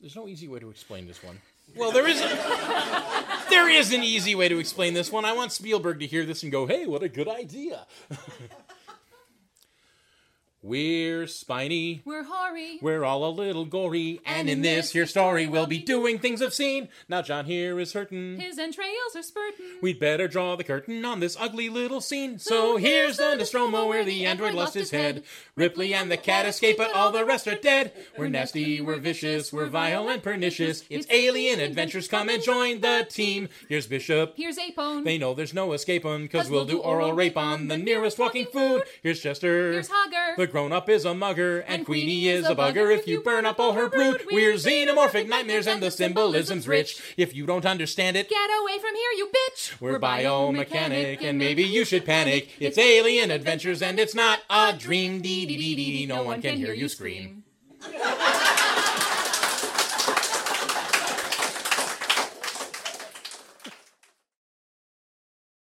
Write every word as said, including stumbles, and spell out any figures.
There's no easy way to explain this one. Well, there is a, there is an easy way to explain this one. I want Spielberg to hear this and go, hey, what a good idea. We're spiny. We're hoary. We're all a little gory. And, and in this here story, we'll be doing things I've seen. Now John here is hurting. His entrails are spurting. We'd better draw the curtain on this ugly little scene. So, so here's the Nostromo where the android lost his head. Ripley and the cat escape, but all the rest are dead. We're nasty, we're vicious, we're vile and pernicious. It's alien adventures, come and join the team. Here's Bishop. Here's Apone. They know there's no escaping, cause we'll do oral rape on the nearest walking food. Here's Chester. Here's Hogger. The grown-up is a mugger, and, and Queenie is a bugger. If you burn up all her brood, we're xenomorphic nightmares, and the symbolism's rich. If you don't understand it, get away from here, you bitch! We're biomechanic, and maybe you should panic. It's alien adventures, and it's not a dream. Dee dee dee dee. No one can hear you scream.